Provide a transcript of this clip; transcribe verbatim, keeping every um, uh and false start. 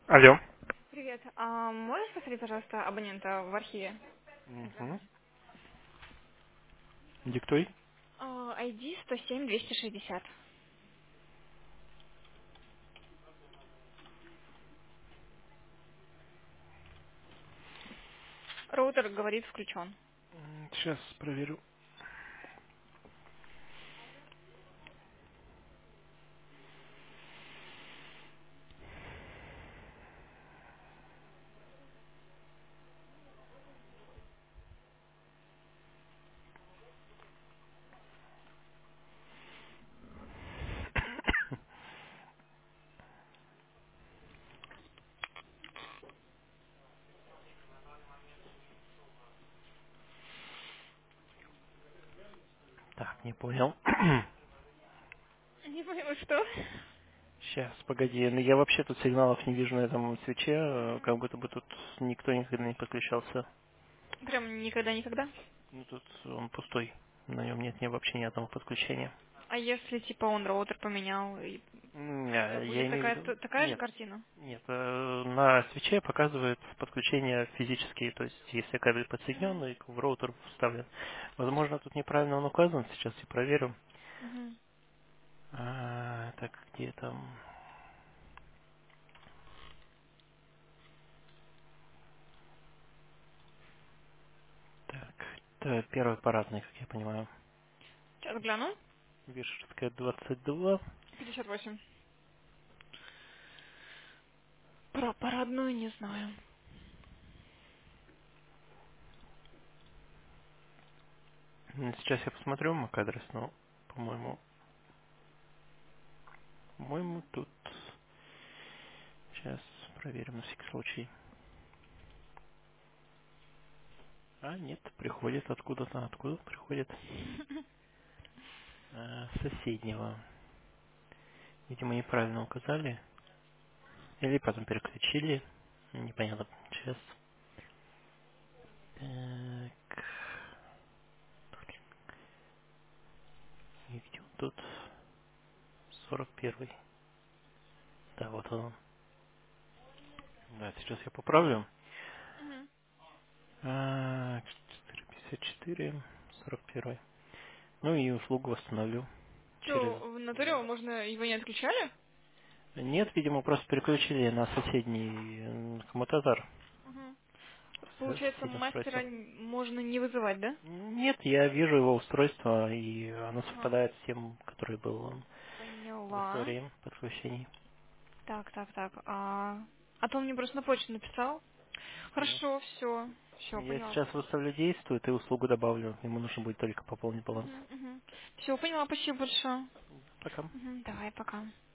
Алло. Привет. А можешь посмотреть, пожалуйста, абонента в архиве? Угу. Диктуй. А, ай ди сто семь двести шестьдесят. Роутер говорит включен. Сейчас проверю. Так, не понял. Не поняла, что? Сейчас, погоди. Ну я вообще тут сигналов не вижу на этом свече, э, как будто бы тут никто никогда не подключался. Прям никогда-никогда? Ну тут он пустой. На нем нет ни вообще ни одного подключения. А если, типа, он роутер поменял, и М, Я, я будет имею в такая, виду... т- такая же Нет. картина? Нет, э, на свече показывает подключение физические, то есть если кабель Угу. подсоединен и в роутер вставлен. Возможно, тут неправильно он указан, сейчас я проверю. Угу. А, так, где там? Так, это первый парадный, как я понимаю. Сейчас гляну. Вишерская двадцать два. пятьдесят восемь. Про парадную не знаю. М, Сейчас я посмотрю MAC-адрес, но, по-моему, по-моему, тут... Сейчас проверим на всякий случай. А, нет, приходит откуда-то. Откуда приходит? А, с соседнего. Видимо, неправильно указали. Или потом переключили. Непонятно. Сейчас. Так. И где он тут? сорок первый. Да, вот он. Да, сейчас я поправлю. Угу. А, четыре пятьдесят четыре, сорок первый. Ну и услугу восстановлю через... Что, в натуре можно его не отключали? Нет, видимо, просто переключили на соседний м, коммутатор, Угу. с Получается, соседнее мастера устройство. н- можно не вызывать, да? Нет, я вижу его устройство, и оно Ага. совпадает с тем, который был в Поняла. истории подключений. Так, так, так. А, а то он мне просто на почту написал. Ну, Хорошо, все. Все, я поняла. сейчас выставлю действует и услугу добавлю. Ему нужно будет только пополнить баланс. Угу, угу. Все, поняла, спасибо большое. Пока. Угу, давай, пока.